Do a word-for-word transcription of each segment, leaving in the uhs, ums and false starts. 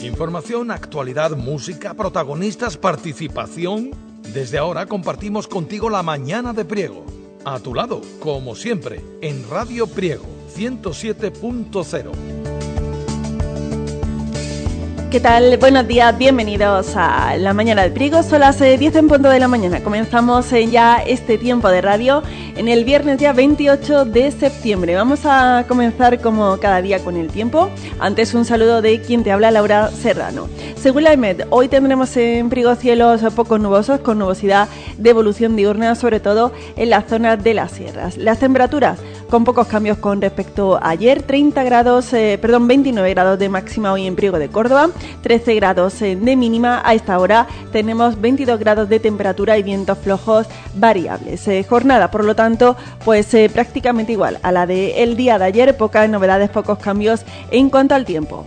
Información, actualidad, música, protagonistas, participación. Desde ahora compartimos contigo la mañana de Priego. A tu lado, como siempre, en Radio Priego, ciento siete punto cero. ¿Qué tal? Buenos días, bienvenidos a la mañana de Priego. Son las diez en punto de la mañana. Comenzamos ya este tiempo de radio en el viernes día veintiocho de septiembre. Vamos a comenzar como cada día con el tiempo. Antes un saludo de quien te habla, Laura Serrano. Según la EMET, hoy tendremos en Priego cielos poco nubosos con nubosidad de evolución diurna, sobre todo en las zonas de las sierras. Las temperaturas con pocos cambios con respecto a ayer, treinta grados, eh, perdón, veintinueve grados de máxima hoy en Priego de Córdoba, trece grados de mínima. A esta hora tenemos veintidós grados de temperatura y vientos flojos variables. Eh, jornada, por lo tanto, pues eh, prácticamente igual a la del día de ayer, pocas novedades, pocos cambios en cuanto al tiempo.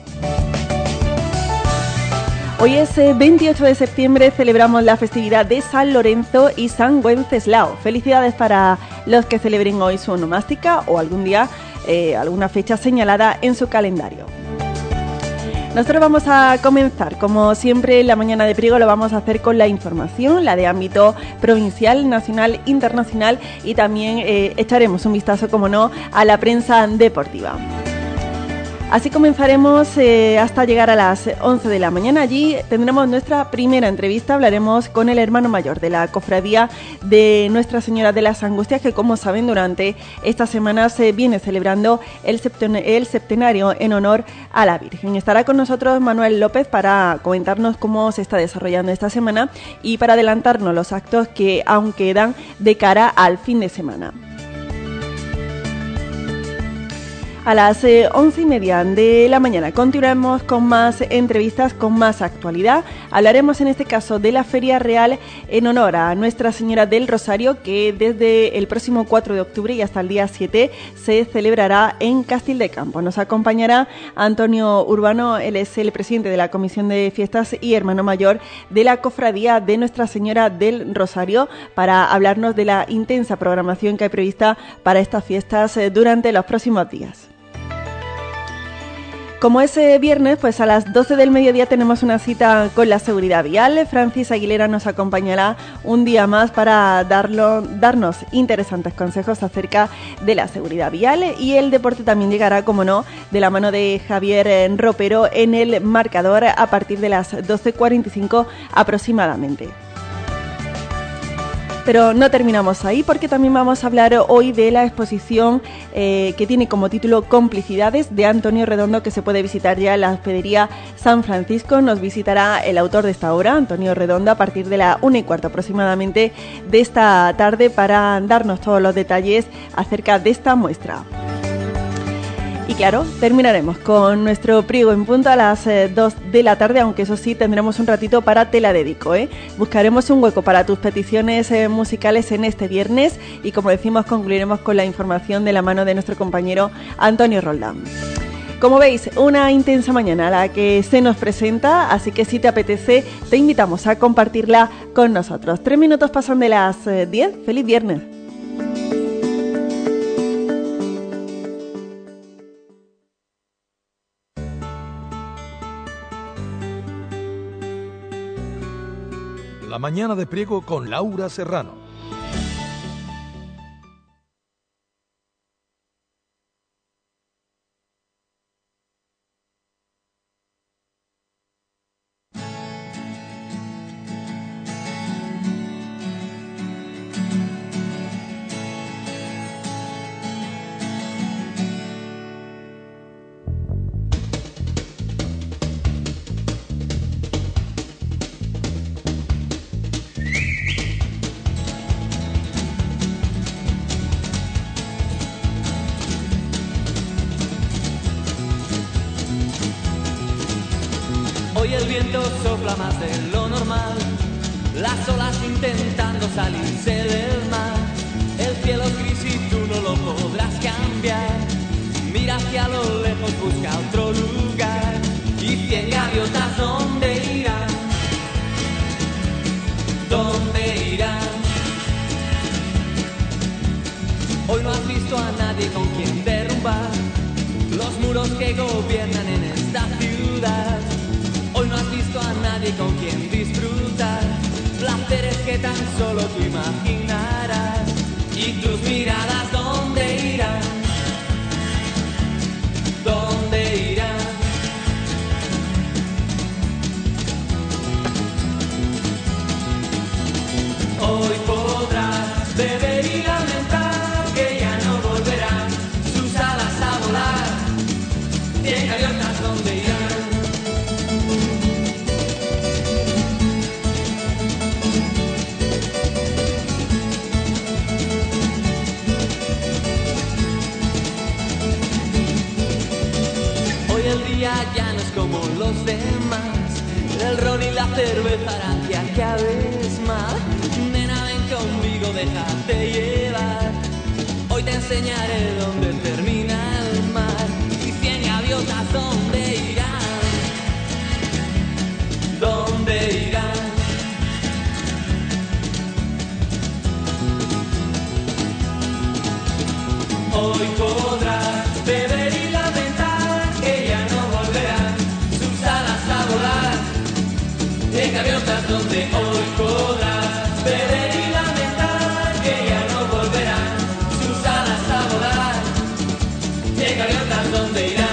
Hoy es veintiocho de septiembre, celebramos la festividad de San Lorenzo y San Wenceslao. Felicidades para los que celebren hoy su onomástica o algún día, eh, alguna fecha señalada en su calendario. Nosotros vamos a comenzar, como siempre, la mañana de Priego lo vamos a hacer con la información, la de ámbito provincial, nacional, internacional, y también eh, echaremos un vistazo, como no, a la prensa deportiva. Así comenzaremos eh, hasta llegar a las once de la mañana. Allí tendremos nuestra primera entrevista. Hablaremos con el hermano mayor de la cofradía de Nuestra Señora de las Angustias, que, como saben, durante esta semana se viene celebrando el, septen- el septenario en honor a la Virgen. Estará con nosotros Manuel López para comentarnos cómo se está desarrollando esta semana y para adelantarnos los actos que aún quedan de cara al fin de semana. A las eh, once y media de la mañana continuaremos con más entrevistas, con más actualidad. Hablaremos en este caso de la Feria Real en honor a Nuestra Señora del Rosario, que desde el próximo cuatro de octubre y hasta el día siete se celebrará en Castil de Campo. Nos acompañará Antonio Urbano, él es el presidente de la Comisión de Fiestas y hermano mayor de la Cofradía de Nuestra Señora del Rosario, para hablarnos de la intensa programación que hay prevista para estas fiestas eh, durante los próximos días. Como es viernes, pues a las doce del mediodía tenemos una cita con la seguridad vial. Francis Aguilera nos acompañará un día más para darlo, darnos interesantes consejos acerca de la seguridad vial, y el deporte también llegará, como no, de la mano de Javier Ropero en el marcador a partir de las doce cuarenta y cinco aproximadamente. Pero no terminamos ahí, porque también vamos a hablar hoy de la exposición eh, que tiene como título Complicidades, de Antonio Redondo, que se puede visitar ya en la Hospedería San Francisco. Nos visitará el autor de esta obra, Antonio Redondo, a partir de la una y cuarto aproximadamente de esta tarde, para darnos todos los detalles acerca de esta muestra. Y claro, terminaremos con nuestro Priego en punto a las eh, dos de la tarde, aunque eso sí, tendremos un ratito para Te la dedico, ¿eh? Buscaremos un hueco para tus peticiones eh, musicales en este viernes, y, como decimos, concluiremos con la información de la mano de nuestro compañero Antonio Roldán. Como veis, una intensa mañana la que se nos presenta, así que si te apetece, te invitamos a compartirla con nosotros. Tres minutos pasan de las eh, diez. ¡Feliz viernes! La mañana de Priego con Laura Serrano. Hoy el viento sopla más de lo normal, las olas intentando salirse del mar. El cielo es gris y tú no lo podrás cambiar. Mira hacia lo lejos, busca otro lugar. Y cien gaviotas, ¿dónde irán? ¿Dónde irán? Hoy no has visto a nadie con quien derrumbar los muros que gobiernan en esta ciudad. nadie con quien disfrutar, placeres que tan solo tú imaginarás. Y tus miradas, ¿dónde irán? ¿Dónde irán? Hoy podrás beber y lamentar que ya no volverán sus alas a volar. Cien gaviotas, ¿dónde irán? Hoy el día ya no es como los demás, el ron y la cerveza harán que acabes mal. Nena, ven conmigo, déjate llevar. Hoy te enseñaré dónde termina el mar. Y cien gaviotas, ¿dónde irán? ¿Dónde irán? Hoy podrás beber y lamentar que ya no volverán sus alas a volar. Cien gaviotas, donde hoy podrás beber y lamentar que ya no volverán sus alas a volar. Cien gaviotas, ¿dónde irán?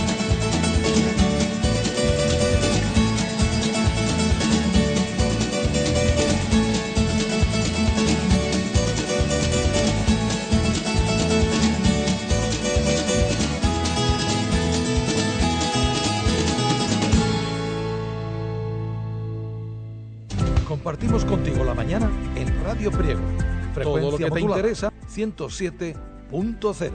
Compartimos contigo la mañana en Radio Priego. Frecuencia Todo lo que modulada, te interesa, ciento siete punto cero.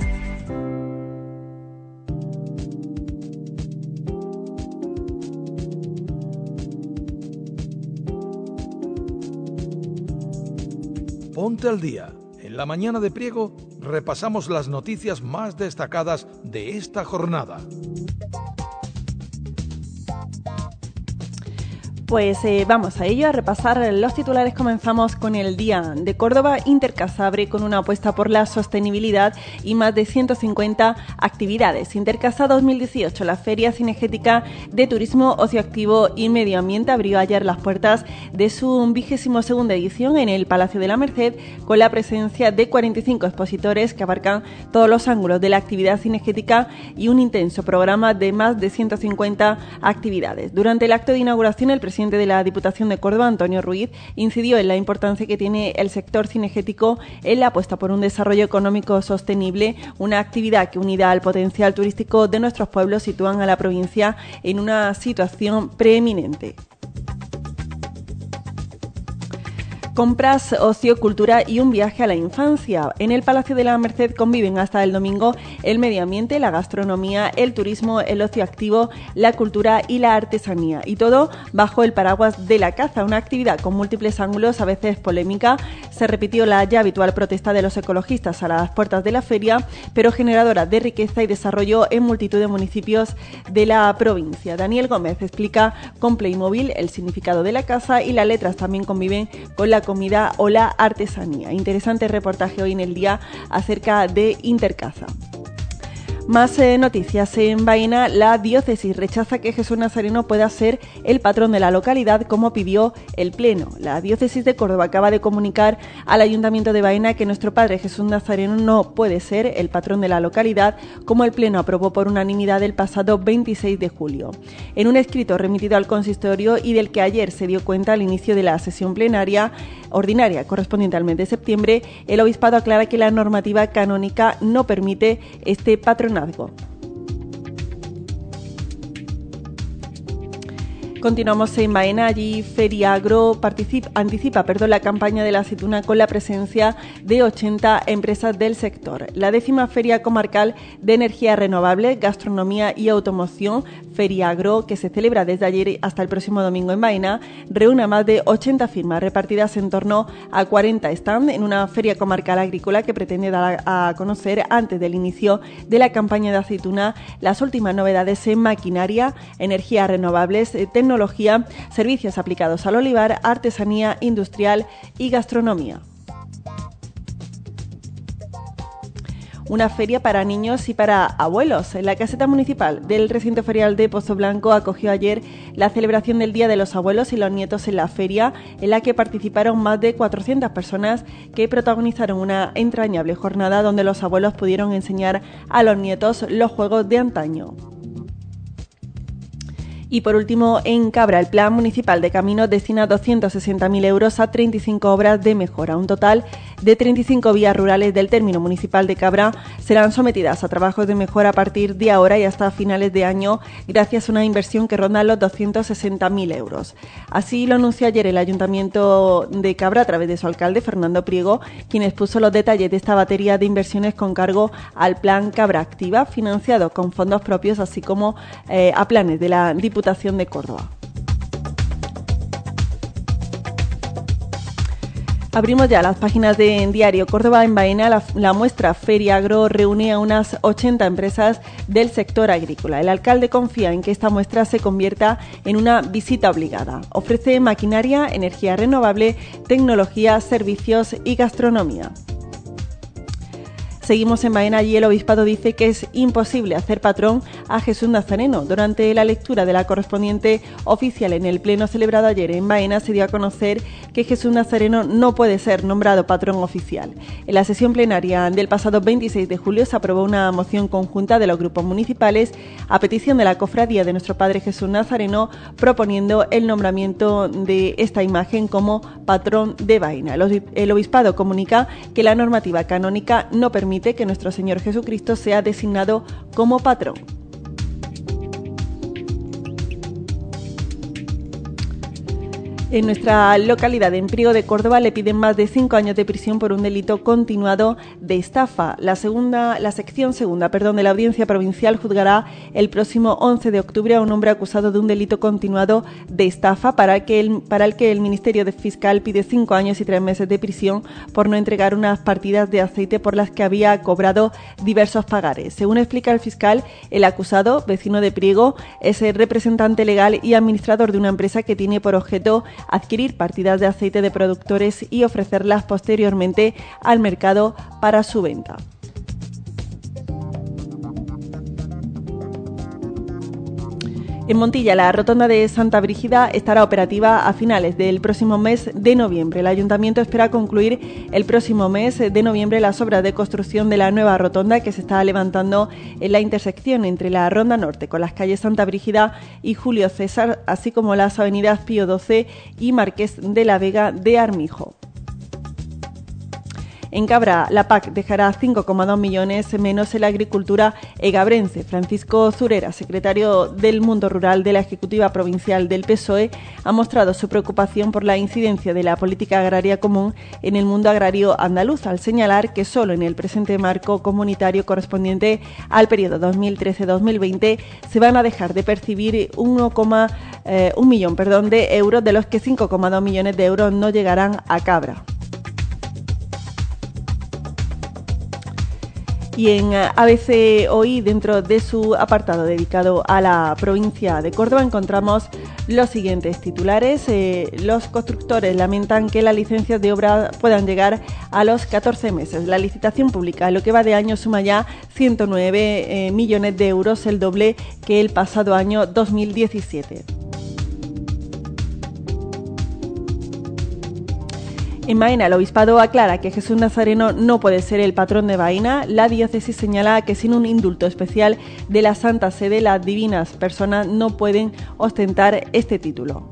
Ponte al día. En la mañana de Priego repasamos las noticias más destacadas de esta jornada. Pues eh, vamos a ello, a repasar los titulares. Comenzamos con el Día de Córdoba. Intercasa abre con una apuesta por la sostenibilidad y más de ciento cincuenta actividades. Intercasa dos mil dieciocho, la Feria Cinegética de Turismo, Ocio Activo y Medio Ambiente, abrió ayer las puertas de su vigésimo segunda edición en el Palacio de la Merced, con la presencia de cuarenta y cinco expositores que abarcan todos los ángulos de la actividad cinegética y un intenso programa de más de ciento cincuenta actividades. Durante el acto de inauguración, el presidente presidente de la Diputación de Córdoba, Antonio Ruiz, incidió en la importancia que tiene el sector cinegético en la apuesta por un desarrollo económico sostenible, una actividad que, unida al potencial turístico de nuestros pueblos, sitúan a la provincia en una situación preeminente. Compras, ocio, cultura y un viaje a la infancia. En el Palacio de la Merced conviven hasta el domingo el medio ambiente, la gastronomía, el turismo, el ocio activo, la cultura y la artesanía. Y todo bajo el paraguas de la caza, una actividad con múltiples ángulos, a veces polémica. Se repitió la ya habitual protesta de los ecologistas a las puertas de la feria, pero generadora de riqueza y desarrollo en multitud de municipios de la provincia. Daniel Gómez explica con Playmobil el significado de la caza y las letras también conviven con la comida o la artesanía. Interesante reportaje hoy en el día acerca de Intercasa. Más eh, noticias. En Baena, la diócesis rechaza que Jesús Nazareno pueda ser el patrón de la localidad, como pidió el Pleno. La diócesis de Córdoba acaba de comunicar al Ayuntamiento de Baena que nuestro Padre Jesús Nazareno no puede ser el patrón de la localidad, como el Pleno aprobó por unanimidad el pasado veintiséis de julio. En un escrito remitido al consistorio y del que ayer se dio cuenta al inicio de la sesión plenaria ordinaria correspondiente al mes de septiembre, el obispado aclara que la normativa canónica no permite este patronazgo. Continuamos en Baena. Allí Feriagro participa, anticipa perdón, la campaña de la aceituna con la presencia de ochenta empresas del sector. La décima Feria Comarcal de Energía Renovable, Gastronomía y Automoción, Feriagro, que se celebra desde ayer hasta el próximo domingo en Baena, reúne a más de ochenta firmas repartidas en torno a cuarenta stands en una feria comarcal agrícola que pretende dar a conocer, antes del inicio de la campaña de aceituna, las últimas novedades en maquinaria, energías renovables, tecnología, servicios aplicados al olivar, artesanía industrial y gastronomía. una feria para niños y para abuelos. La caseta municipal del recinto ferial de Pozoblanco acogió ayer la celebración del Día de los Abuelos y los Nietos en la feria, en la que participaron más de cuatrocientas personas que protagonizaron una entrañable jornada donde los abuelos pudieron enseñar a los nietos los juegos de antaño. Y por último, en Cabra, el Plan Municipal de Caminos destina doscientos sesenta mil euros a treinta y cinco obras de mejora. Un total de treinta y cinco vías rurales del término municipal de Cabra serán sometidas a trabajos de mejora a partir de ahora y hasta finales de año, gracias a una inversión que ronda los doscientos sesenta mil euros. Así lo anunció ayer el Ayuntamiento de Cabra a través de su alcalde, Fernando Priego, quien expuso los detalles de esta batería de inversiones con cargo al Plan Cabra Activa, financiado con fondos propios, así como eh, a planes de la Diputación de Córdoba. Abrimos ya las páginas de Diario Córdoba. En Baena, la, la muestra Feria Agro reúne a unas ochenta empresas del sector agrícola. El alcalde confía en que esta muestra se convierta en una visita obligada. Ofrece maquinaria, energía renovable, tecnología, servicios y gastronomía. Seguimos en Baena. Allí el obispado dice que es imposible hacer patrón a Jesús Nazareno. Durante la lectura de la correspondiente oficial en el pleno celebrado ayer en Baena, se dio a conocer que Jesús Nazareno no puede ser nombrado patrón oficial. En la sesión plenaria del pasado veintiséis de julio se aprobó una moción conjunta de los grupos municipales a petición de la Cofradía de Nuestro Padre Jesús Nazareno, proponiendo el nombramiento de esta imagen como patrón de Baena. El obispado comunica que la normativa canónica no permite que nuestro Señor Jesucristo sea designado como patrón. En nuestra localidad, en Priego de Córdoba, le piden más de cinco años de prisión por un delito continuado de estafa. La segunda, la sección segunda, perdón, de la Audiencia Provincial juzgará el próximo once de octubre a un hombre acusado de un delito continuado de estafa para, que el, para el que el Ministerio Fiscal pide cinco años y tres meses de prisión por no entregar unas partidas de aceite por las que había cobrado diversos pagares. Según explica el fiscal, el acusado, vecino de Priego, es el representante legal y administrador de una empresa que tiene por objeto adquirir partidas de aceite de productores y ofrecerlas posteriormente al mercado para su venta. En Montilla, la rotonda de Santa Brígida estará operativa a finales del próximo mes de noviembre. El Ayuntamiento espera concluir el próximo mes de noviembre las obras de construcción de la nueva rotonda que se está levantando en la intersección entre la Ronda Norte con las calles Santa Brígida y Julio César, así como las avenidas Pío doce y Marqués de la Vega de Armijo. En Cabra, la P A C dejará cinco coma dos millones menos en la agricultura egabrense. Francisco Zurera, secretario del Mundo Rural de la Ejecutiva Provincial del P S O E, ha mostrado su preocupación por la incidencia de la política agraria común en el mundo agrario andaluz, al señalar que solo en el presente marco comunitario correspondiente al periodo dos mil trece dos mil veinte se van a dejar de percibir uno, eh, un millón perdón, de euros, de los que cinco coma dos millones de euros no llegarán a Cabra. Y en A B C Hoy, dentro de su apartado dedicado a la provincia de Córdoba, encontramos los siguientes titulares. Eh, los constructores lamentan que las licencias de obra puedan llegar a los catorce meses. La licitación pública, lo que va de año, suma ya ciento nueve eh, millones de euros, el doble que el pasado año dos mil diecisiete. En Baena, el obispado aclara que Jesús Nazareno no puede ser el patrón de Baena. La diócesis señala que sin un indulto especial de la Santa Sede, las divinas personas no pueden ostentar este título.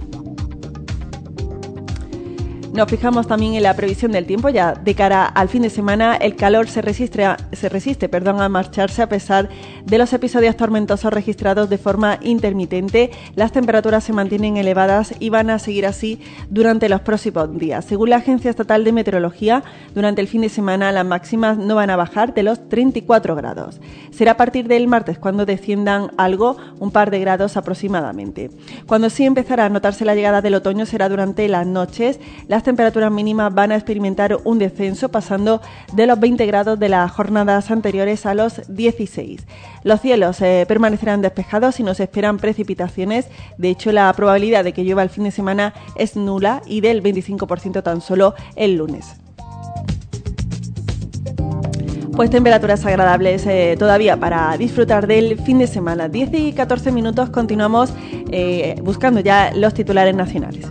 Nos fijamos también en la previsión del tiempo. Ya de cara al fin de semana, el calor se resiste, a, se resiste perdón, a marcharse a pesar de los episodios tormentosos registrados de forma intermitente. Las temperaturas se mantienen elevadas y van a seguir así durante los próximos días. Según la Agencia Estatal de Meteorología, durante el fin de semana las máximas no van a bajar de los treinta y cuatro grados. Será a partir del martes cuando desciendan algo, un par de grados aproximadamente. Cuando sí empezará a notarse la llegada del otoño será durante las noches. Las temperaturas mínimas van a experimentar un descenso, pasando de los veinte grados de las jornadas anteriores a los dieciséis. Los cielos eh, permanecerán despejados y no se esperan precipitaciones. De hecho, la probabilidad de que llueva el fin de semana es nula y del veinticinco por ciento tan solo el lunes. Pues temperaturas agradables eh, todavía para disfrutar del fin de semana. diez y catorce minutos, continuamos eh, buscando ya los titulares nacionales.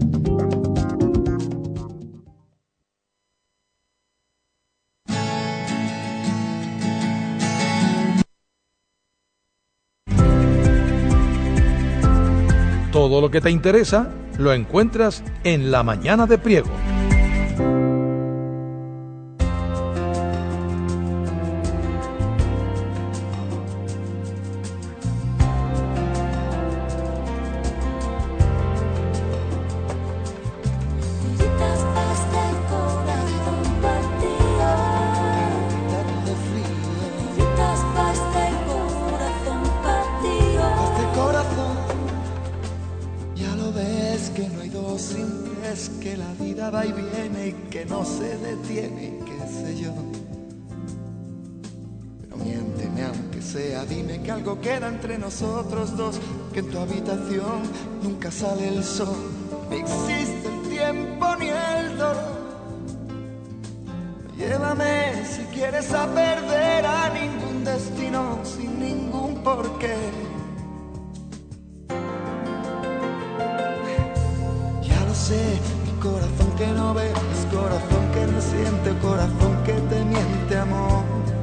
Todo lo que te interesa lo encuentras en La Mañana de Priego. Nosotros dos, que en tu habitación nunca sale el sol, ni existe el tiempo ni el dolor. Llévame si quieres a perder a ningún destino sin ningún porqué. Ya lo sé, mi corazón que no ves, corazón que no siente, corazón que te miente, amor.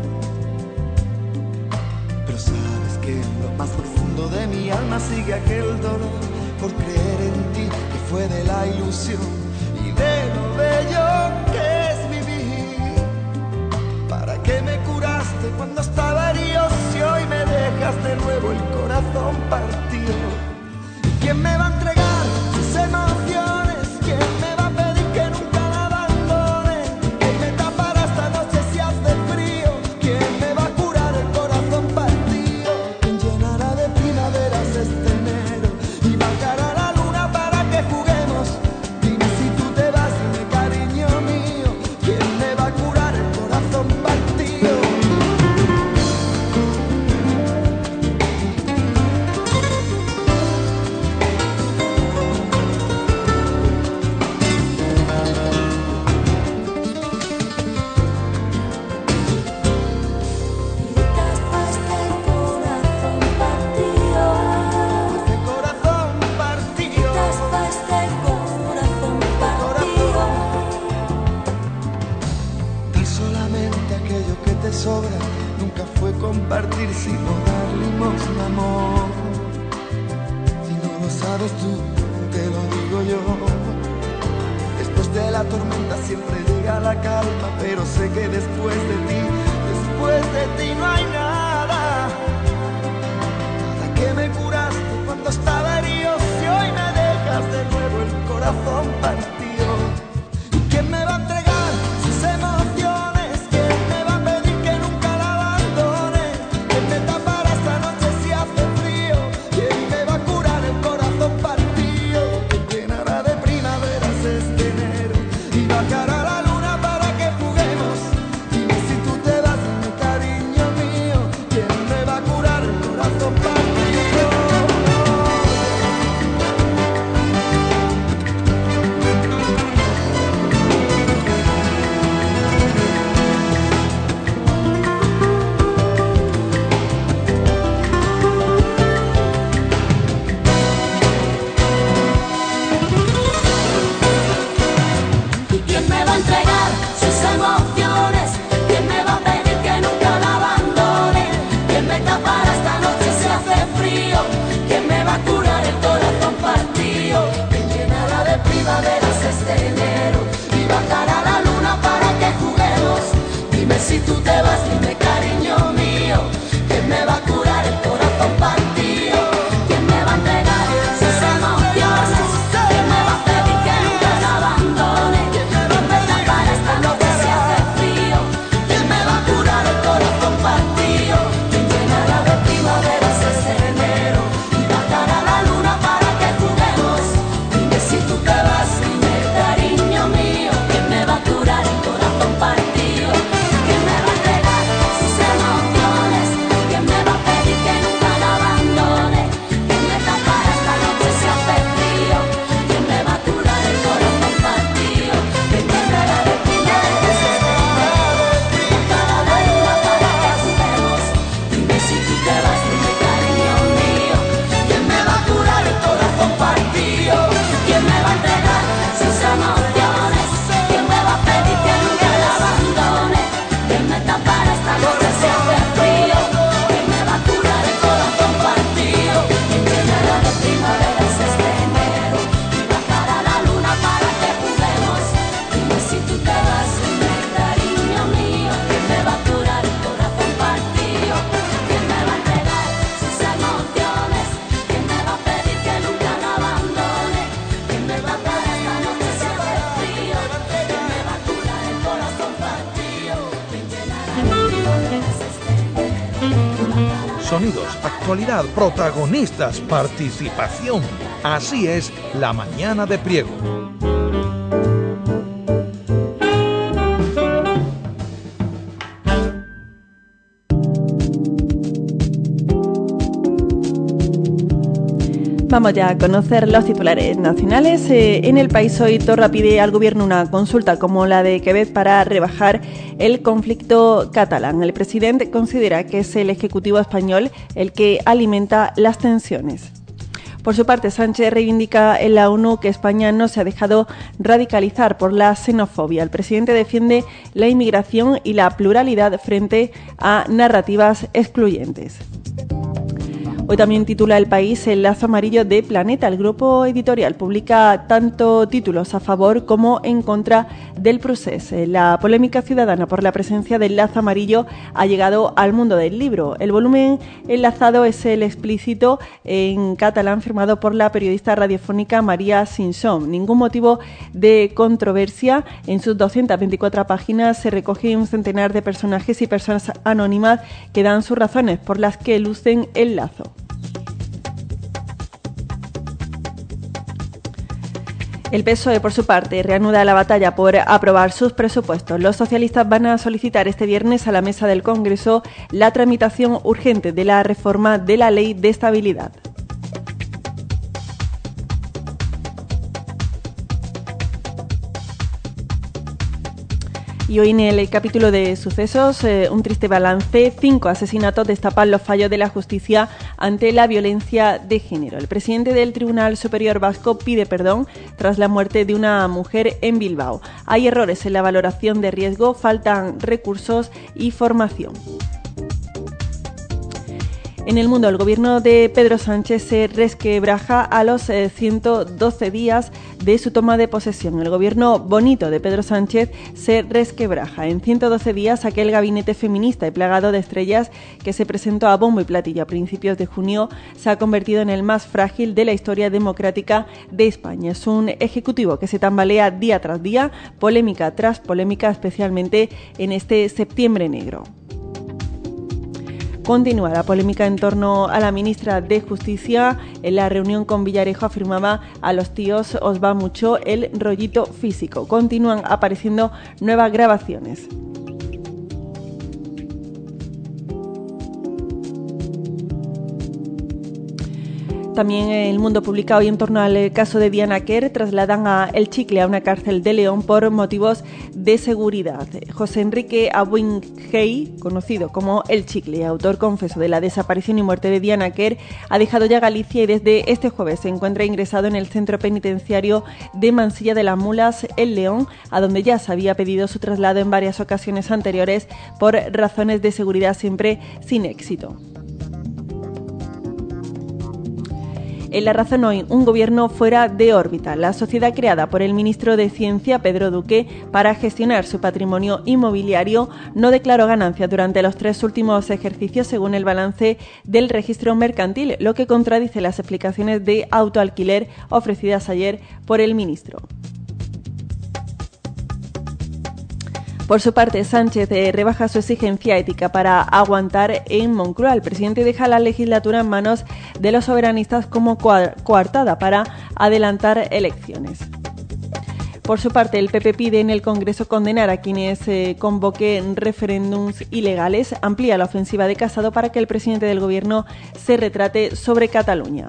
Pero sabes que lo más profundo de mi alma sigue aquel dolor por creer en ti, que fue de la ilusión y de lo bello que es vivir. ¿Para qué me curaste cuando estaba herido si hoy me dejas de nuevo el corazón partido? ¿Quién me va a entregar sus emociones? ¿Quién me va a pedir que nunca la abandone? ¿Quién me tapará esta noche si hace frío? ¿Quién me va a curar el corazón partido? ¿Quién llenará de primaveras este enero y bajará la luna para que juguemos? Dime si tú te vas, dime cariño mío, ¿quién me va a curar el corazón partido? Sobra, nunca fue compartir sino dar limosna, amor. Si no lo sabes tú, te lo digo yo. Después de la tormenta siempre llega la calma, pero sé que después de ti, después de ti no hay nada. Nada que me curaste cuando estaba herido, si hoy me dejas de nuevo el corazón partido. ¿Quién me va a entregar sus emociones? sonidos, actualidad, protagonistas, participación. Así es La Mañana de Priego. Vamos ya a conocer los titulares nacionales. Eh, en El País hoy Torra pide al gobierno una consulta como la de Quebec para rebajar el conflicto catalán. El presidente considera que es el Ejecutivo español el que alimenta las tensiones. Por su parte, Sánchez reivindica en la ONU que España no se ha dejado radicalizar por la xenofobia. El presidente defiende la inmigración y la pluralidad frente a narrativas excluyentes. Hoy también titula El País El lazo amarillo de Planeta. El grupo editorial publica tanto títulos a favor como en contra del procés. La polémica ciudadana por la presencia del lazo amarillo ha llegado al mundo del libro. El volumen enlazado es el explícito en catalán firmado por la periodista radiofónica María Simpson. Ningún motivo de controversia. En sus doscientas veinticuatro páginas se recoge un centenar de personajes y personas anónimas que dan sus razones por las que lucen el lazo. El P S O E, por su parte, reanuda la batalla por aprobar sus presupuestos. Los socialistas van a solicitar este viernes a la mesa del Congreso la tramitación urgente de la reforma de la Ley de Estabilidad. Y hoy en el capítulo de sucesos, eh, un triste balance. Cinco asesinatos destapan los fallos de la justicia ante la violencia de género. El presidente del Tribunal Superior Vasco pide perdón tras la muerte de una mujer en Bilbao. Hay errores en la valoración de riesgo, faltan recursos y formación. En el mundo, el gobierno de Pedro Sánchez se resquebraja a los eh, ciento doce días de su toma de posesión. El gobierno bonito de Pedro Sánchez se resquebraja. En ciento doce días, aquel gabinete feminista y plagado de estrellas que se presentó a bombo y platillo a principios de junio se ha convertido en el más frágil de la historia democrática de España. Es un ejecutivo que se tambalea día tras día, polémica tras polémica, especialmente en este septiembre negro. Continúa la polémica en torno a la ministra de Justicia. En la reunión con Villarejo afirmaba: a los tíos os va mucho el rollito físico. Continúan apareciendo nuevas grabaciones. También El Mundo publica hoy en torno al caso de Diana Quer. Trasladan a El Chicle a una cárcel de León por motivos de seguridad. José Enrique Abuingey, conocido como El Chicle, autor confeso de la desaparición y muerte de Diana Quer, ha dejado ya Galicia y desde este jueves se encuentra ingresado en el centro penitenciario de Mansilla de las Mulas, en León, a donde ya se había pedido su traslado en varias ocasiones anteriores por razones de seguridad, siempre sin éxito. En La Razón hoy, un gobierno fuera de órbita. La sociedad creada por el ministro de Ciencia, Pedro Duque, para gestionar su patrimonio inmobiliario no declaró ganancias durante los tres últimos ejercicios, según el balance del registro mercantil, lo que contradice las explicaciones de autoalquiler ofrecidas ayer por el ministro. Por su parte, Sánchez eh, rebaja su exigencia ética para aguantar en Moncloa. El presidente deja la legislatura en manos de los soberanistas como coartada para adelantar elecciones. Por su parte, el P P pide en el Congreso condenar a quienes eh, convoquen referéndums ilegales. Amplía la ofensiva de Casado para que el presidente del Gobierno se retrate sobre Cataluña.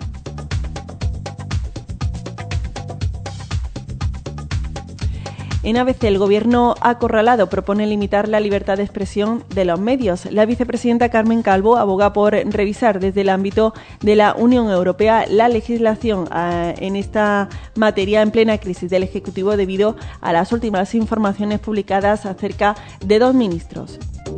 En A B C, el Gobierno acorralado propone limitar la libertad de expresión de los medios. La vicepresidenta Carmen Calvo aboga por revisar desde el ámbito de la Unión Europea la legislación eh, en esta materia en plena crisis del Ejecutivo debido a las últimas informaciones publicadas acerca de dos ministros.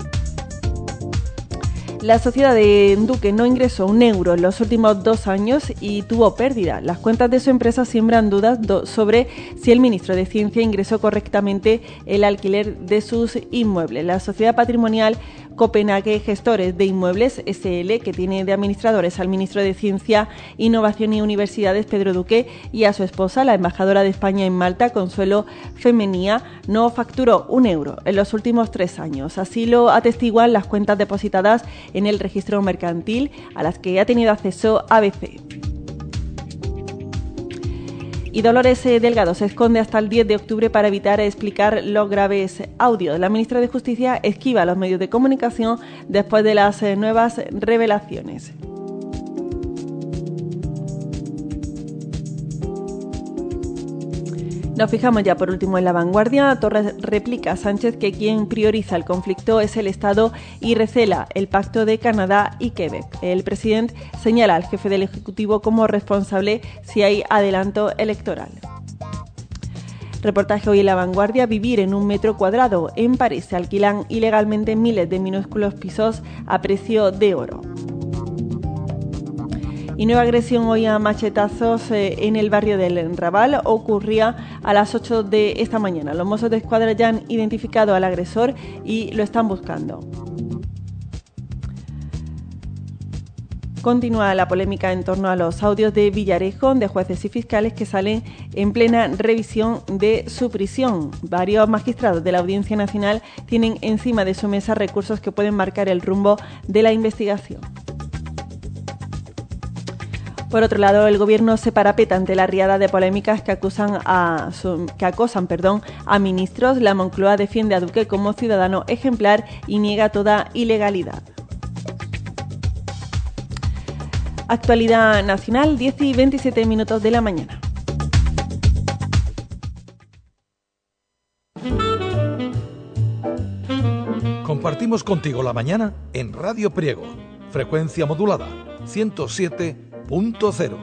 La sociedad de Duque no ingresó un euro en los últimos dos años y tuvo pérdida. Las cuentas de su empresa siembran dudas do- sobre si el ministro de Ciencia ingresó correctamente el alquiler de sus inmuebles. La sociedad patrimonial Copenhague Gestores de Inmuebles S L, que tiene de administradores al ministro de Ciencia, Innovación y Universidades, Pedro Duque, y a su esposa, la embajadora de España en Malta, Consuelo Femenía, no facturó un euro en los últimos tres años. Así lo atestiguan las cuentas depositadas en el registro mercantil, a las que ha tenido acceso A B C. Y Dolores Delgado se esconde hasta el diez de octubre para evitar explicar los graves audios. La ministra de Justicia esquiva a los medios de comunicación después de las nuevas revelaciones. Nos fijamos ya por último en La Vanguardia. Torres replica a Sánchez que quien prioriza el conflicto es el Estado y recela el pacto de Canadá y Quebec. El presidente señala al jefe del Ejecutivo como responsable si hay adelanto electoral. Reportaje hoy en La Vanguardia: vivir en un metro cuadrado. En París se alquilan ilegalmente miles de minúsculos pisos a precio de oro. Y nueva agresión hoy a machetazos eh, en el barrio del Raval. Ocurría a las ocho de esta mañana. Los Mossos de Escuadra ya han identificado al agresor y lo están buscando. Continúa la polémica en torno a los audios de Villarejo de jueces y fiscales que salen en plena revisión de su prisión. Varios magistrados de la Audiencia Nacional tienen encima de su mesa recursos que pueden marcar el rumbo de la investigación. Por otro lado, el Gobierno se parapeta ante la riada de polémicas que acusan a que acosan, perdón, a ministros. La Moncloa defiende a Duque como ciudadano ejemplar y niega toda ilegalidad. Actualidad nacional, diez y veintisiete minutos de la mañana. Compartimos contigo la mañana en Radio Priego, frecuencia modulada ciento siete punto cero.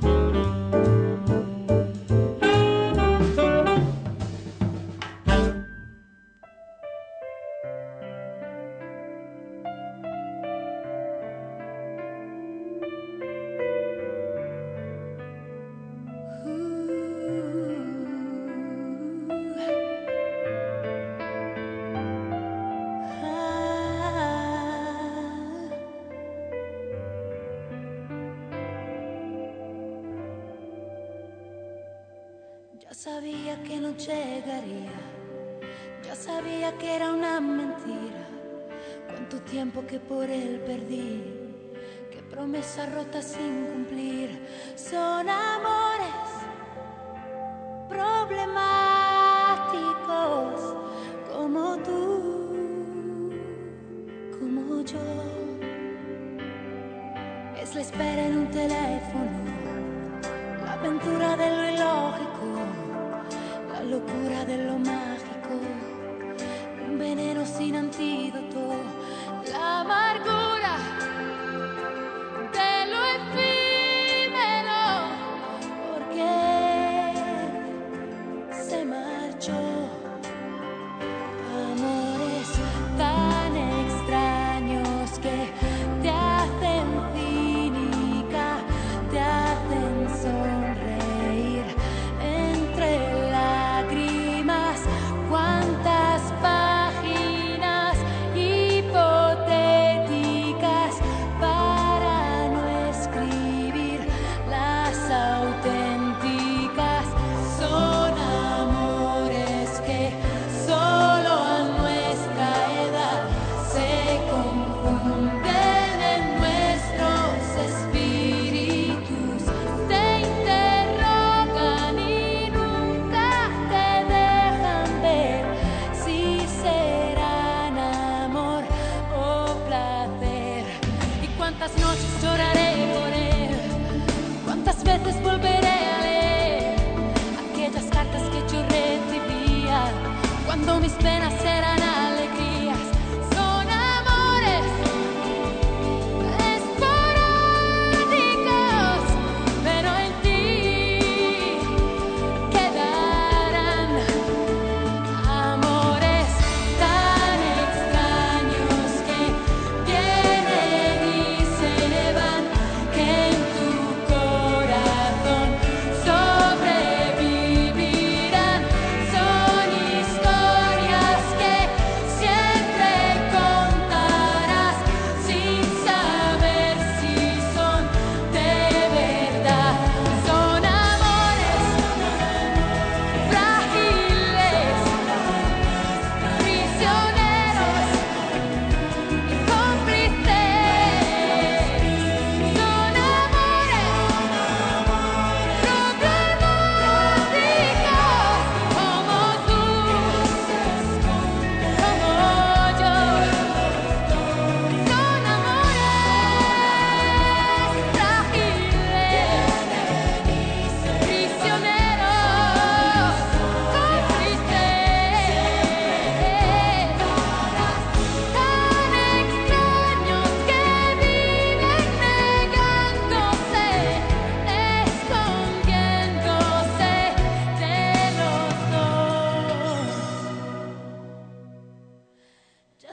Sabía que no llegaría, ya sabía que era una mentira. Cuánto tiempo que por él perdí, qué promesas rotas sin cumplir. Son amores problemáticos como tú, como yo. Es la espera en un teléfono, la aventura de lo ilógico, la locura de lo mágico, un veneno sin antídoto, la amargura de lo efímero, porque se marchó. Amores tan extraños que te hacen cínica, te hacen sonreír entre lágrimas. Cuántas páginas y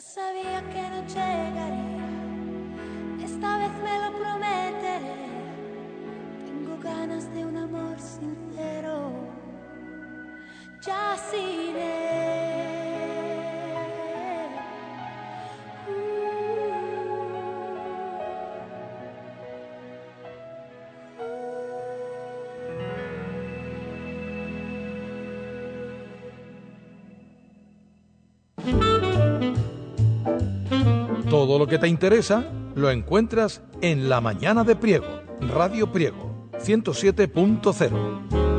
sabía que no llegaría, esta vez me lo prometeré. Tengo ganas de un amor sincero, ya iré. Todo lo que te interesa lo encuentras en La Mañana de Priego, Radio Priego, ciento siete punto cero.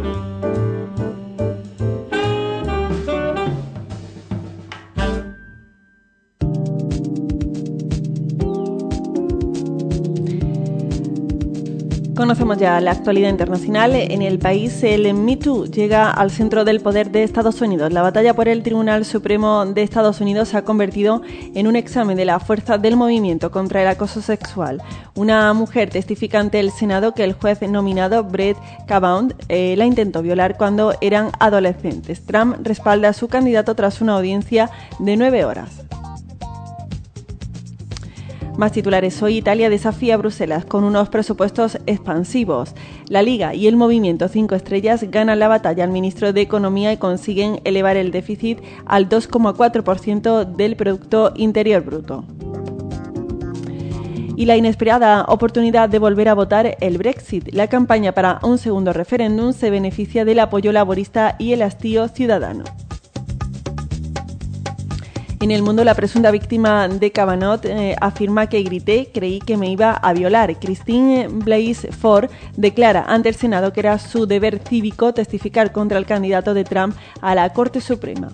Conocemos ya la actualidad internacional. En el país, el Me Too llega al centro del poder de Estados Unidos. La batalla por el Tribunal Supremo de Estados Unidos se ha convertido en un examen de la fuerza del movimiento contra el acoso sexual. Una mujer testifica ante el Senado que el juez nominado Brett Kavanaugh eh, la intentó violar cuando eran adolescentes. Trump respalda a su candidato tras una audiencia de nueve horas. Más titulares. Hoy Italia desafía a Bruselas con unos presupuestos expansivos. La Liga y el Movimiento Cinco Estrellas ganan la batalla al ministro de Economía y consiguen elevar el déficit al dos coma cuatro por ciento del Producto Interior Bruto. Y la inesperada oportunidad de volver a votar el Brexit. La campaña para un segundo referéndum se beneficia del apoyo laborista y el hastío ciudadano. En el mundo, la presunta víctima de Kavanaugh eh, afirma que grité, creí que me iba a violar. Christine Blasey Ford declara ante el Senado que era su deber cívico testificar contra el candidato de Trump a la Corte Suprema.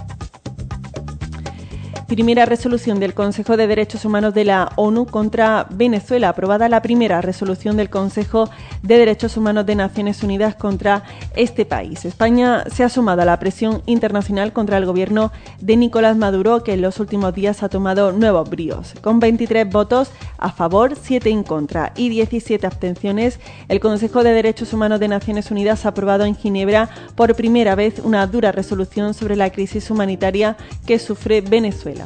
Primera resolución del Consejo de Derechos Humanos de la ONU contra Venezuela. Aprobada la primera resolución del Consejo de Derechos Humanos de Naciones Unidas contra este país. España se ha sumado a la presión internacional contra el gobierno de Nicolás Maduro, que en los últimos días ha tomado nuevos bríos. Con veintitrés votos a favor, siete en contra y diecisiete abstenciones, el Consejo de Derechos Humanos de Naciones Unidas ha aprobado en Ginebra por primera vez una dura resolución sobre la crisis humanitaria que sufre Venezuela.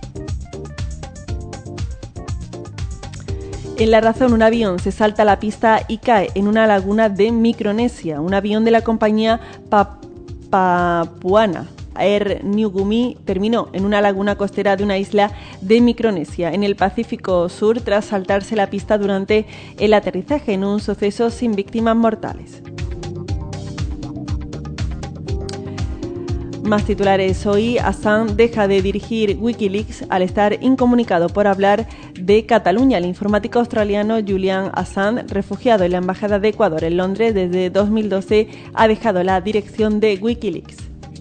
En La Razón, un avión se salta a la pista y cae en una laguna de Micronesia. Un avión de la compañía Papuana Air Niugini terminó en una laguna costera de una isla de Micronesia, en el Pacífico Sur, tras saltarse la pista durante el aterrizaje, en un suceso sin víctimas mortales. Más titulares. Hoy Assange deja de dirigir Wikileaks al estar incomunicado por hablar de Cataluña. El informático australiano Julian Assange, refugiado en la Embajada de Ecuador en Londres desde dos mil doce, ha dejado la dirección de Wikileaks.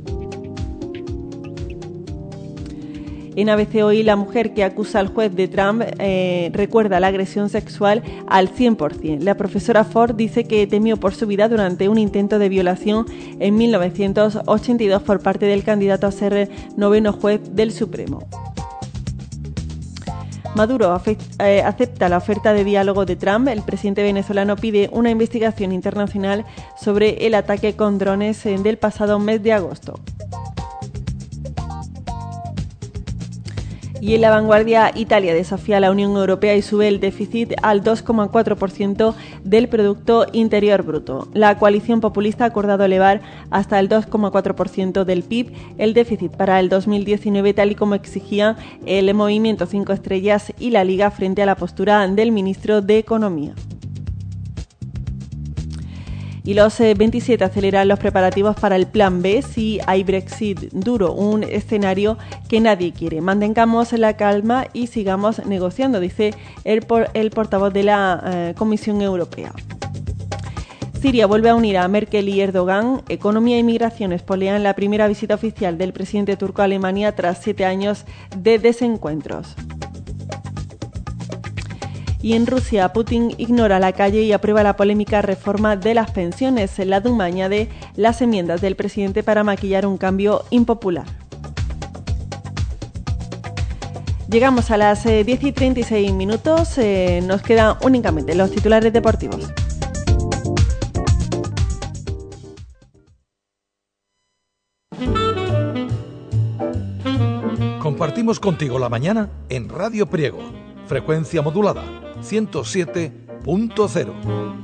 En A B C Hoy, la mujer que acusa al juez de Trump eh, recuerda la agresión sexual al cien por ciento. La profesora Ford dice que temió por su vida durante un intento de violación en mil novecientos ochenta y dos por parte del candidato a ser noveno juez del Supremo. Maduro acepta la oferta de diálogo de Trump. El presidente venezolano pide una investigación internacional sobre el ataque con drones del pasado mes de agosto. Y en La Vanguardia, Italia desafía a la Unión Europea y sube el déficit al dos coma cuatro por ciento del Producto Interior Bruto. La coalición populista ha acordado elevar hasta el dos coma cuatro por ciento del P I B el déficit para el dos mil diecinueve, tal y como exigía el Movimiento Cinco Estrellas y la Liga frente a la postura del ministro de Economía. Y los veintisiete aceleran los preparativos para el plan B si hay Brexit duro, un escenario que nadie quiere. Mantengamos la calma y sigamos negociando, dice el, por, el portavoz de la eh, Comisión Europea. Siria vuelve a unir a Merkel y Erdogan. Economía y migración espolean la primera visita oficial del presidente turco a Alemania tras siete años de desencuentros. Y en Rusia, Putin ignora la calle y aprueba la polémica reforma de las pensiones. La Duma añade las enmiendas del presidente para maquillar un cambio impopular. Llegamos a las eh, diez y treinta y seis minutos. Eh, nos quedan únicamente los titulares deportivos. Compartimos compartimos contigo la mañana en Radio Priego, frecuencia modulada ciento siete punto cero.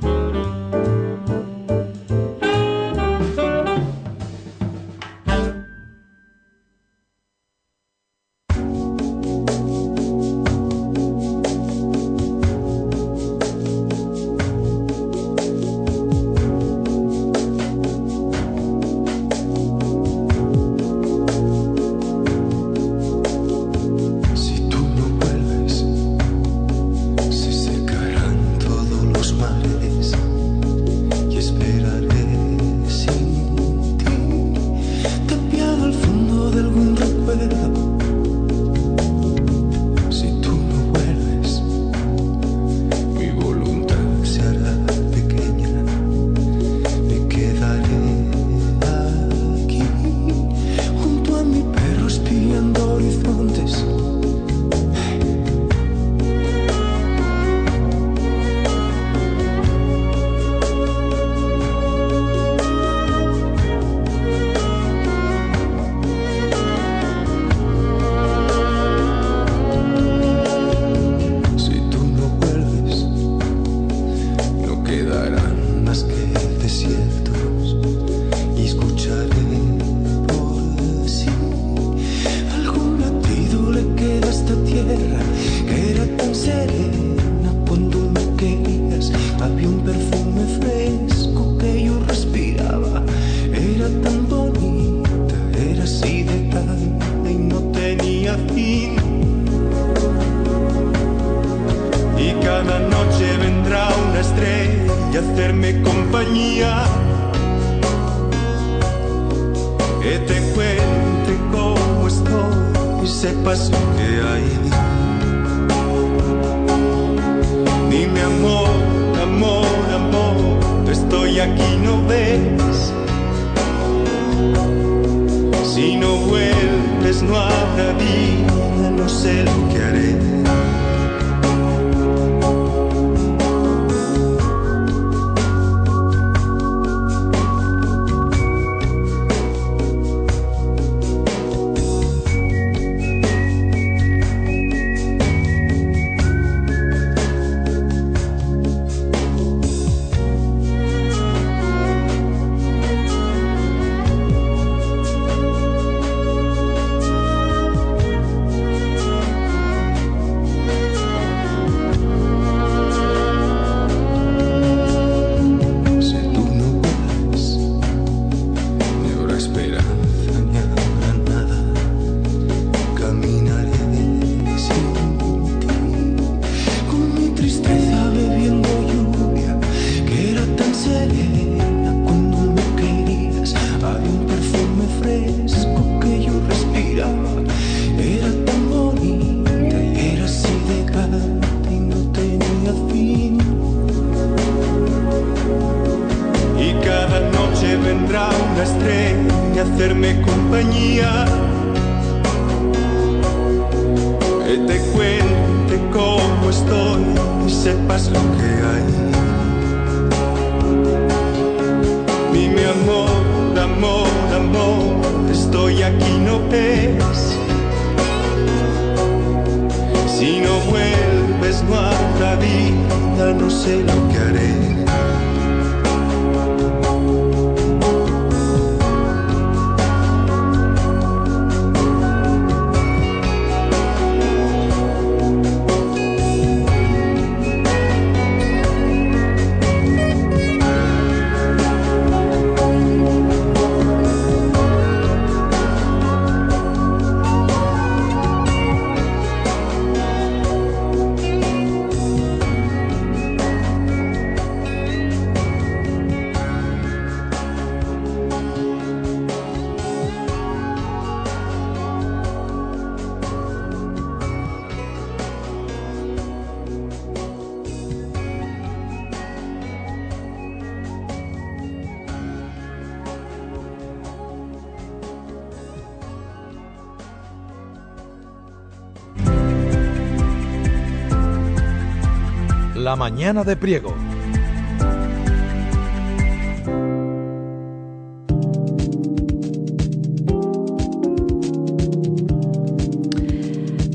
La mañana de Priego.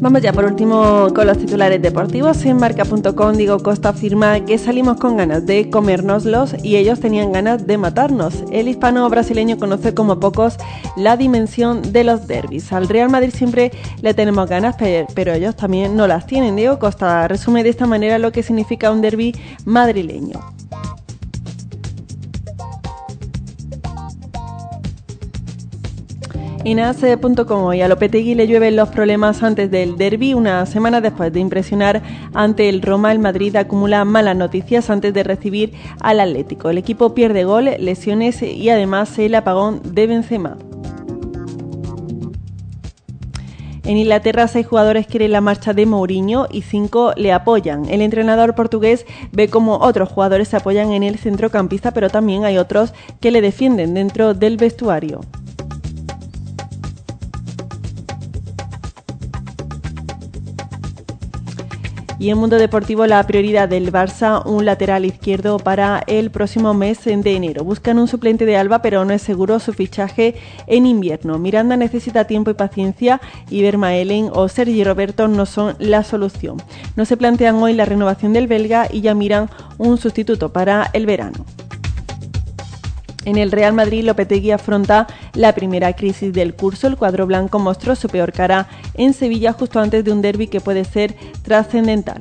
Vamos ya por último con los titulares deportivos. En marca punto com Diego Costa afirma que salimos con ganas de comérnoslos y ellos tenían ganas de matarnos. El hispano brasileño conoce como pocos la dimensión de los derbis. Al Real Madrid siempre le tenemos ganas, pero ellos también no las tienen. Diego Costa resume de esta manera lo que significa un derbi madrileño. En A S punto com hoy a Lopetegui le llueven los problemas antes del derbi. Una semana después de impresionar ante el Roma, el Madrid acumula malas noticias antes de recibir al Atlético. El equipo pierde gol, lesiones y además el apagón de Benzema. En Inglaterra, seis jugadores quieren la marcha de Mourinho y cinco le apoyan. El entrenador portugués ve como otros jugadores se apoyan en el centrocampista, pero también hay otros que le defienden dentro del vestuario. Y en Mundo Deportivo, la prioridad del Barça, un lateral izquierdo para el próximo mes de enero. Buscan un suplente de Alba, pero no es seguro su fichaje en invierno. Miranda necesita tiempo y paciencia y Vermaelen o Sergi Roberto no son la solución. No se plantean hoy la renovación del belga y ya miran un sustituto para el verano. En el Real Madrid, Lopetegui afronta la primera crisis del curso. El cuadro blanco mostró su peor cara en Sevilla justo antes de un derbi que puede ser trascendental.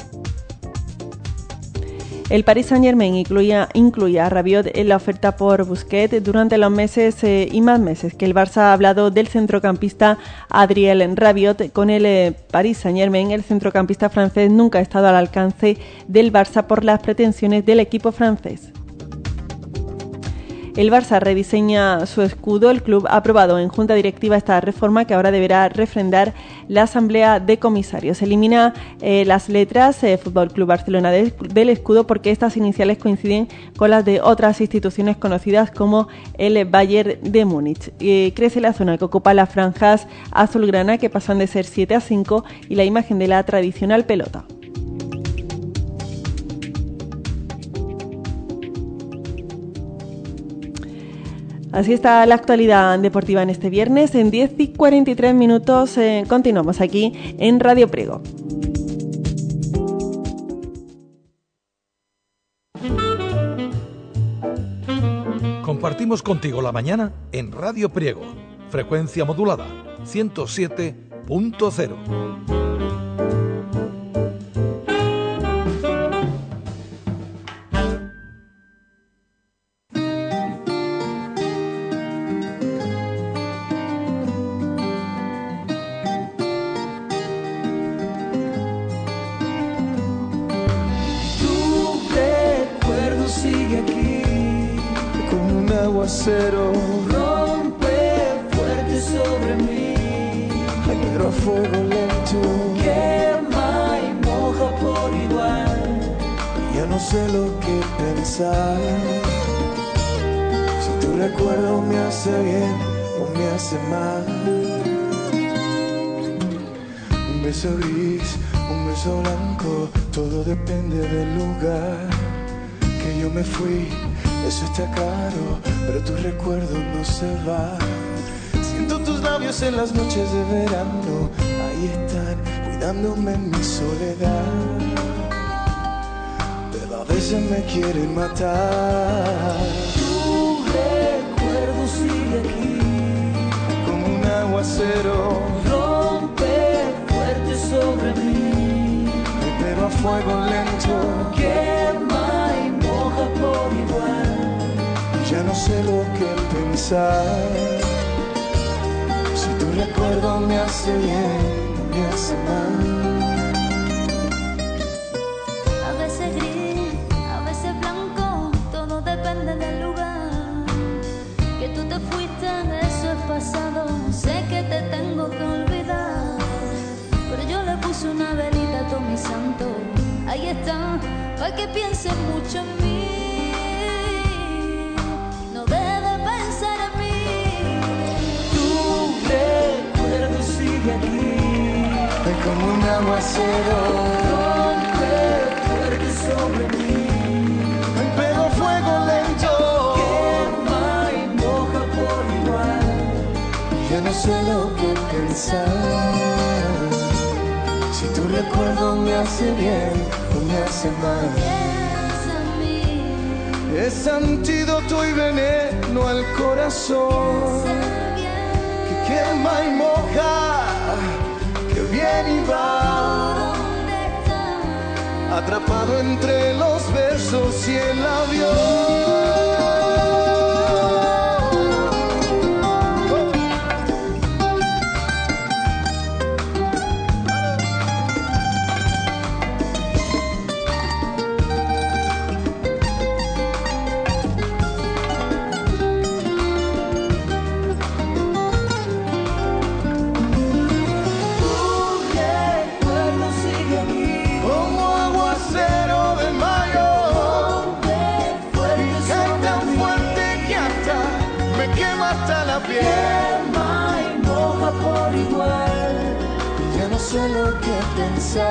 El Paris Saint-Germain incluía, incluía a Rabiot en la oferta por Busquets durante los meses eh, y más meses que el Barça ha hablado del centrocampista Adrien Rabiot. Con el eh, Paris Saint-Germain, el centrocampista francés nunca ha estado al alcance del Barça por las pretensiones del equipo francés. El Barça rediseña su escudo. El club ha aprobado en junta directiva esta reforma que ahora deberá refrendar la asamblea de comisarios. Elimina eh, las letras eh, Fútbol Club Barcelona de, del escudo porque estas iniciales coinciden con las de otras instituciones conocidas como el Bayern de Múnich. Eh, crece la zona que ocupa las franjas azulgrana que pasan de ser siete a cinco y la imagen de la tradicional pelota. Así está la actualidad deportiva en este viernes. En diez y cuarenta y tres minutos eh, continuamos aquí en Radio Priego. Compartimos contigo la mañana en Radio Priego. Frecuencia modulada ciento siete punto cero. Rompe fuerte sobre mí, hay pedro a fuego lento, quema y moja por igual. Ya no sé lo que pensar, si tu recuerdo me hace bien o me hace mal. Un beso gris, un beso blanco, todo depende del lugar que yo me fui. Eso está caro, pero tu recuerdo no se va. Siento tus labios en las noches de verano, ahí están, cuidándome en mi soledad. Pero a veces me quieren matar. Tu recuerdo sigue aquí, como un aguacero. Rompe fuerte sobre mí, pero a fuego lento. Quema y moja por igual. Ya no sé lo que pensar, si tu recuerdo me hace bien o me hace mal. A veces gris, a veces blanco, todo depende del lugar. Que tú te fuiste, eso es pasado, sé que te tengo que olvidar. Pero yo le puse una velita a todo mi santo, ahí está, para que pienses mucho en mí. Aquí, es como un aguacero, rompe fuerte sobre mí, el pego fuego lento, quema y moja por igual. Ya no sé lo que pensar, Si tu recuerdo me hace bien o me hace mal. Es antídoto y veneno al corazón, que quema y moja, que viene y va, atrapado entre los versos y el avión. Sé lo que pensar.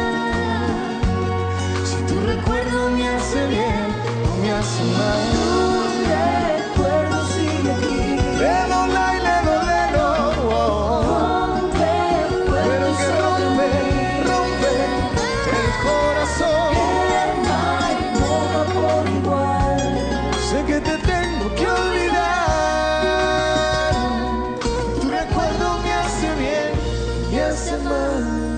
Si tu recuerdo me hace bien o me hace mal. Tu recuerdo sigue aquí. Lelo, la, y lelo, lelo, oh. Pero que rompe, rompe el corazón. Quema y moja por igual. Sé que te tengo que olvidar. Tu recuerdo me hace bien, me hace mal.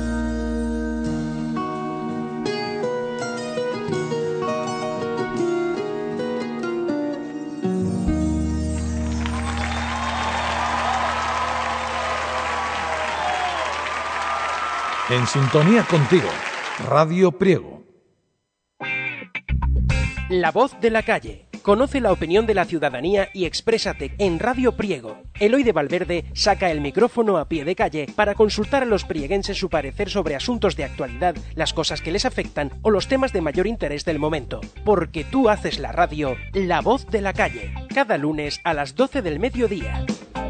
En sintonía contigo, Radio Priego. La voz de la calle. Conoce la opinión de la ciudadanía y exprésate en Radio Priego. Eloy de Valverde saca el micrófono a pie de calle para consultar a los prieguenses su parecer sobre asuntos de actualidad, las cosas que les afectan o los temas de mayor interés del momento. Porque tú haces la radio, La voz de la calle. Cada lunes a las doce del mediodía.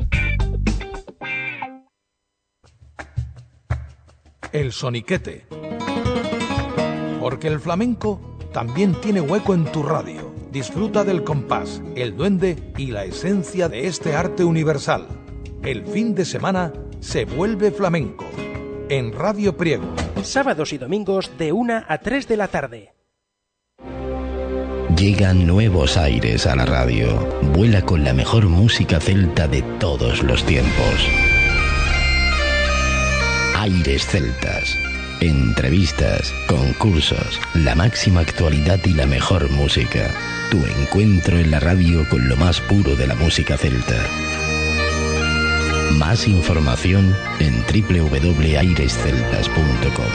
El soniquete. Porque el flamenco también tiene hueco en tu radio. Disfruta del compás, el duende y la esencia de este arte universal. El fin de semana se vuelve flamenco. En Radio Priego. Sábados y domingos de una a tres de la tarde. Llegan nuevos aires a la radio. Vuela con la mejor música celta de todos los tiempos. Aires celtas. Entrevistas, concursos, la máxima actualidad y la mejor música. Tu encuentro en la radio con lo más puro de la música celta. Más información en doble u doble u doble u punto aires celtas punto com.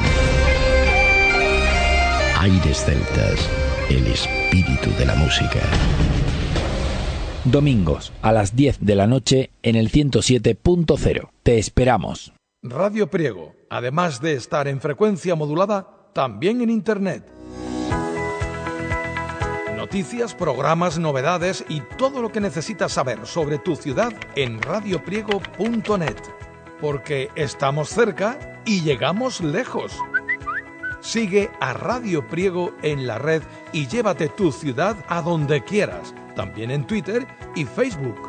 Aires Celtas, el espíritu de la música. Domingos a las diez de la noche en el ciento siete punto cero. Te esperamos. Radio Priego, además de estar en frecuencia modulada, también en Internet. Noticias, programas, novedades y todo lo que necesitas saber sobre tu ciudad en radio priego punto net. Porque estamos cerca y llegamos lejos. Sigue a Radio Priego en la red y llévate tu ciudad a donde quieras, también en Twitter y Facebook.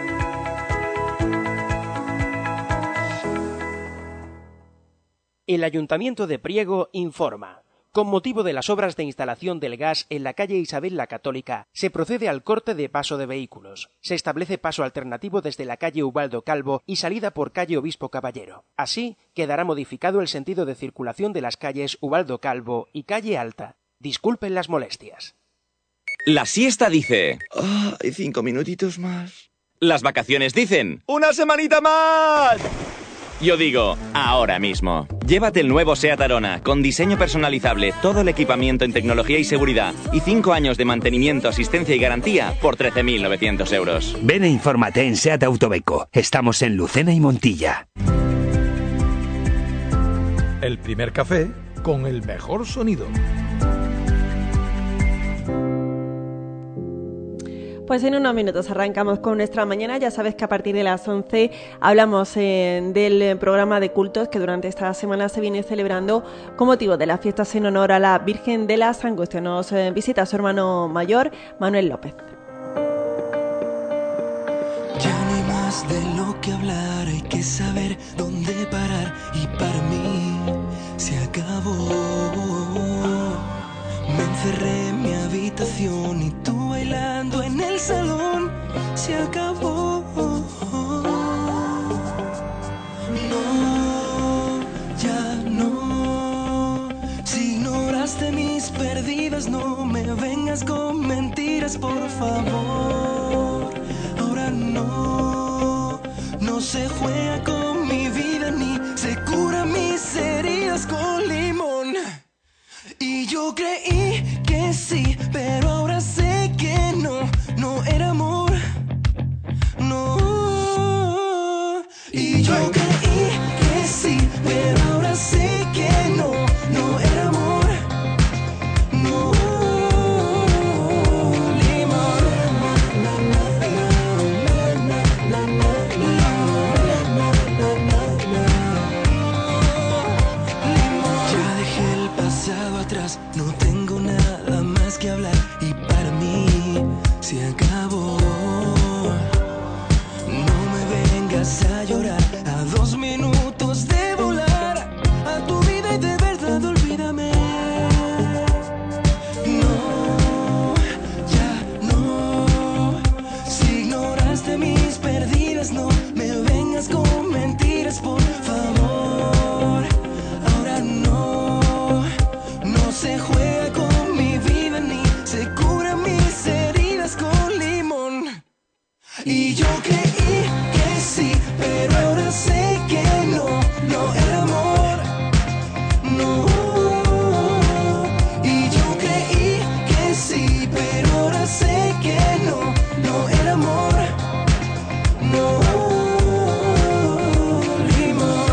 El Ayuntamiento de Priego informa. Con motivo de las obras de instalación del gas en la calle Isabel la Católica, se procede al corte de paso de vehículos. Se establece paso alternativo desde la calle Ubaldo Calvo y salida por calle Obispo Caballero. Así, quedará modificado el sentido de circulación de las calles Ubaldo Calvo y calle Alta. Disculpen las molestias. La siesta dice... Ah, hay cinco minutitos más. Las vacaciones dicen... ¡Una semanita más! Yo digo, ahora mismo. Llévate el nuevo SEAT Arona, con diseño personalizable, todo el equipamiento en tecnología y seguridad, y cinco años de mantenimiento, asistencia y garantía por trece mil novecientos euros. Ven e infórmate en SEAT Autobeco. Estamos en Lucena y Montilla. El primer café con el mejor sonido. Pues en unos minutos arrancamos con nuestra mañana. Ya sabes que a partir de las once hablamos eh, del programa de cultos que durante esta semana se viene celebrando con motivo de las fiestas en honor a la Virgen de las Angustias. Nos eh, visita su hermano mayor, Manuel López. Ya no hay más de lo que hablar, hay que saber dónde parar. Y para mí se acabó. Me encerré en mi habitación y tú bailando en el salón. Se acabó. No, ya no. Si ignoraste mis perdidas, no me vengas con mentiras, por favor. Ahora no, no se juega con mi vida ni se cura mis heridas con limón. Y yo creí que sí, pero ahora sé que no, no era amor, no. Y yo creí que sí, pero ahora sé que no, no era amor, no. Limón. Ya dejé el pasado atrás, no tengo nada más que hablar y para mí se acabó. No me vengas a llorar a dos minutos de volar a tu vida y de verdad olvídame. No, ya no. Si ignoraste mis perdidas, no me vengas con mentiras, por favor. Ahora no, no se juega con mi vida ni se cura mis heridas con limón. Y yo creí que sí, pero ahora sé que no, no era amor, no. Y yo creí que sí, pero ahora sé que no, no era amor, no. Limón.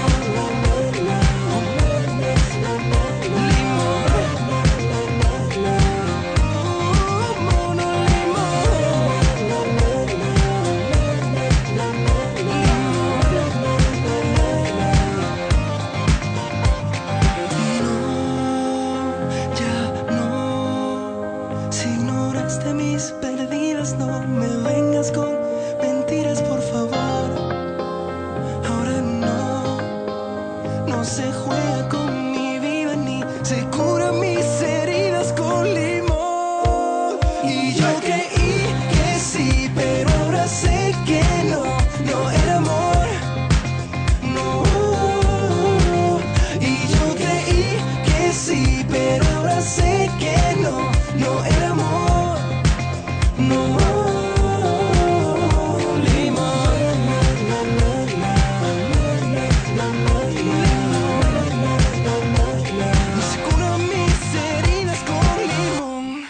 Si ignoraste mis perdidas, no me vengas con mentiras, por favor. Ahora no, no se juega con mi vida ni se cura mis heridas con limón. Y yo creí que sí, pero ahora sé que no, no era amor, no. Y yo creí que sí, pero ahora sé que no, no era amor, no. Limón. No se curan mis heridas con limón.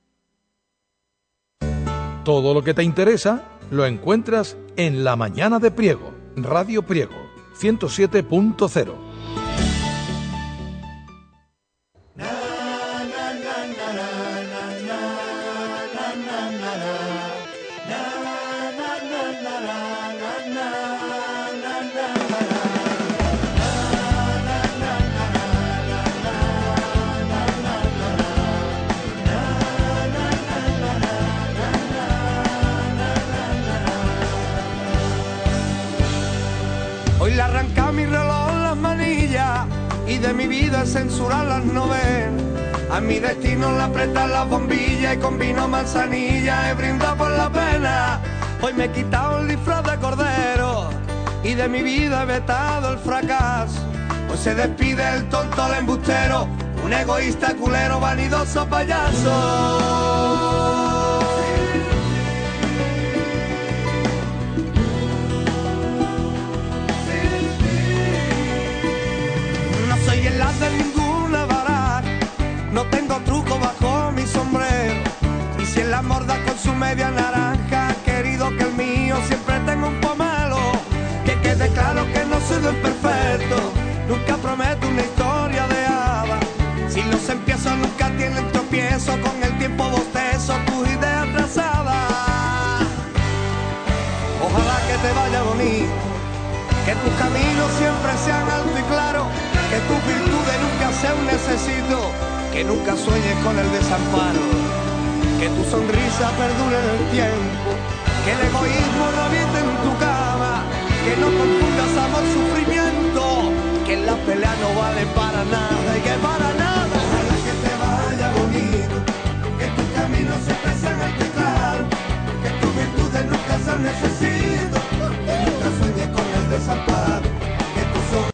Todo lo que te interesa lo encuentras en La Mañana de Priego, Radio Priego, ciento siete punto cero. Hoy le arranca mi reloj las manillas y de mi vida censurar las novelas. A mi destino le apretan las bombillas y con vino manzanilla he brindado por la pena. Hoy me he quitado el disfraz de cordero y de mi vida he vetado el fracaso. Hoy se despide el tonto, el embustero, un egoísta culero, vanidoso payaso. Soy el as de ninguna baraja, no tengo truco bajo mi sombrero. Y si el amor da con su media naranja, querido que el mío siempre tengo un pomelo. Que quede claro que no soy del perfecto, nunca prometo una historia de hadas. Si los empiezo nunca tienen tropiezo, con el tiempo bostezo tus ideas trazadas. Ojalá que te vaya bonito, que tus caminos siempre sean alto y claro, que tus virtudes nunca sea un necesito, que nunca sueñes con el desamparo, que tu sonrisa perdure en el tiempo, que el egoísmo no habite en tu cama, que no confundas amor, sufrimiento, que la pelea no vale para nada y que para nada. Ojalá que te vaya bonito, que tus caminos siempre sean alto y claro, que tus virtudes nunca sean necesito, que nunca sueñes con el desamparo.